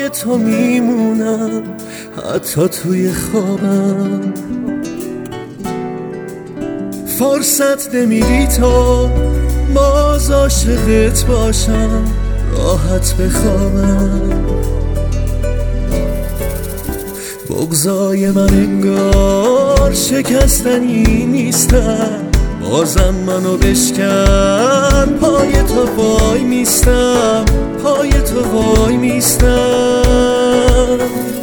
پای تو میمونم حتی توی خوابم. فرصت نمیدی تو باز عاشقت باشم، راحت بخوابم. بغضای من انگار شکستنی نیستن، بازم منو بشکن. پای تو وای میستم، پای تو وای میستم.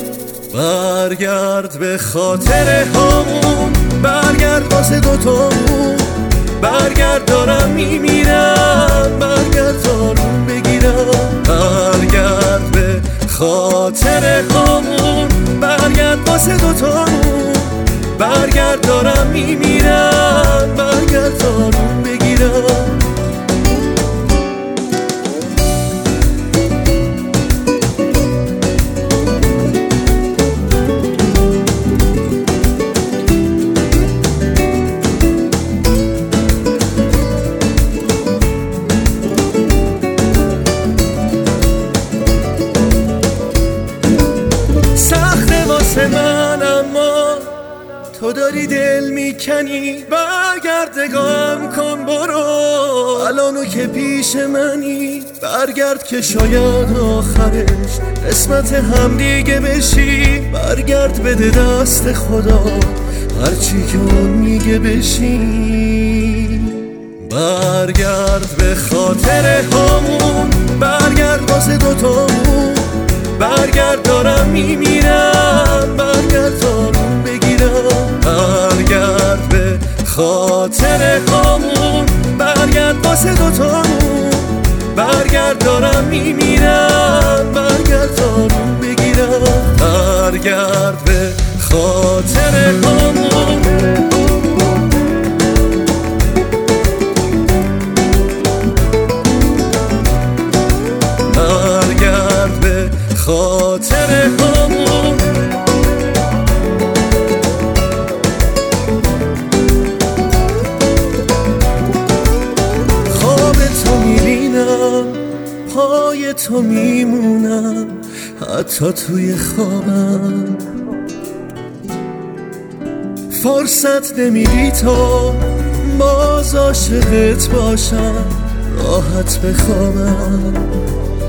برگرد به خاطر هامون، برگرد واسه دوتامون، برگرد دارم میمیرم، برگرد دارم بگیرم. برگرد به خاطر هامون، برگرد واسه دوتامون، برگرد دارم میمیرم، برگرد دارم بگیرم. من اما تو داری دل میکنی، برگرد نگاهم کن برو، الانو که پیش منی. برگرد که شاید آخرش قسمت هم دیگه بشی، برگرد بده دست خدا هرچی که اون میگه بشی. برگرد به خاطر هامون، برگرد واسه دوتامون، برگرد دارم میمیرم، برگرد دارم بگیرم. برگرد به خاطر هامون، برگرد واسه دوتامون، برگرد دارم میمیرم، برگرد دارم بگیرم. برگرد به خاطر هامون. برگرد به خاطر همون. خواب تو میبینم، پای تو میمونم حتی توی خوابم. فرصت نمیدی تو باز عاشقت باشم، راحت بخوابم.